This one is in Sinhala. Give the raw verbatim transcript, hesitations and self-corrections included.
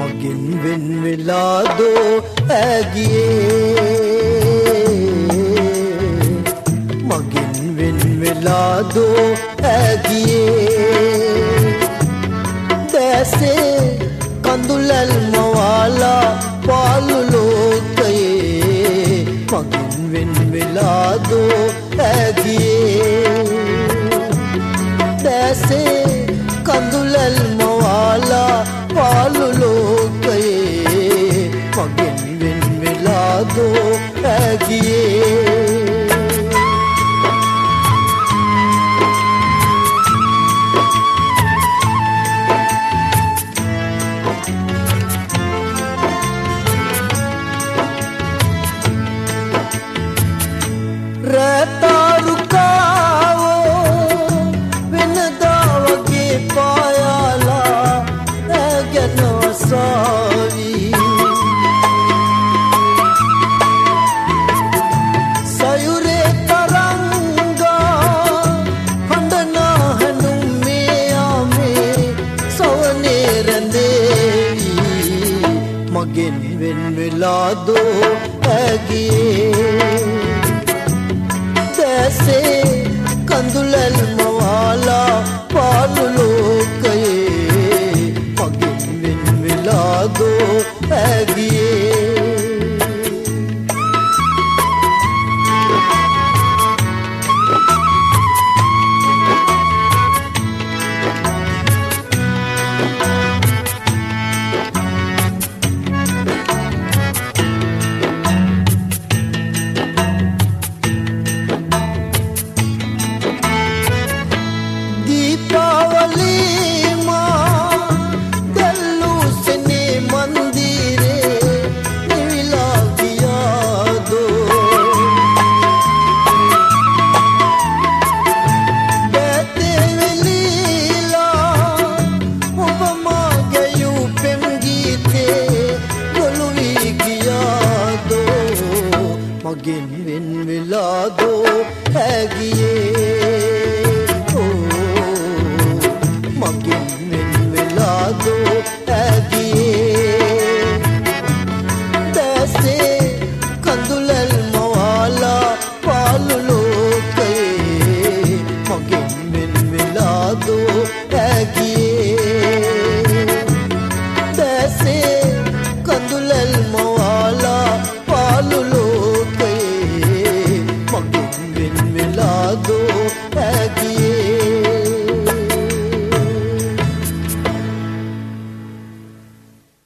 මගෙන් වෙන් වෙලාදෝ ඇගියේ මගෙන් වෙන් වෙලාදෝ ඇගියේ දැසේ කඳුලල් මවාලා පාළු ලෝකයේ මගෙන් වෙන් වෙලාදෝ ඇගියේ දැසේ කඳුලල් මවාලා පාළු ලෝකයේ මගෙන් වෙන් වෙලාදෝ ඇගියේ මගෙන් වෙන් වෙලාදෝ ඇගියේ දැසේ කඳුලල් මවාලා පාළු ලෝකයේ මගෙන් වෙන් වෙලාදෝ ඇගියේ again.